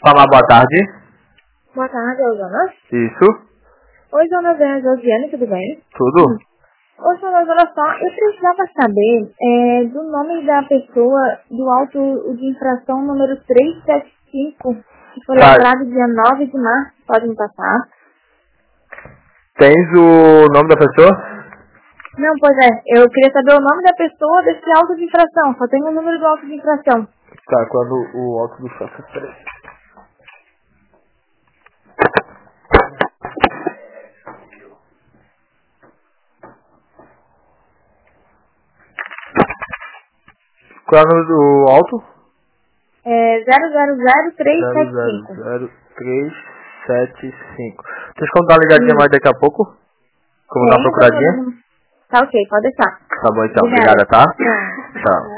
Fala, boa tarde. Boa tarde, Jonas. Isso. Oi, Jonas, é a Josiane, tudo bem? Tudo? Oi, Jonas, olha só, eu precisava saber do nome da pessoa do auto de infração número 375, que foi lavrado dia 9 de março, pode me passar? Tens o nome da pessoa? Não, pois é, eu queria saber o nome da pessoa desse auto de infração, só tem o número do auto de infração. Tá, quando o auto do choque. Peraí. Qual é o nome do auto? 000375. 00375. Deixa eu dar uma ligadinha mais daqui a pouco. Como dar uma procuradinha? Tá ok, pode deixar. Tá bom então, Obrigada. obrigada, tá? Tchau.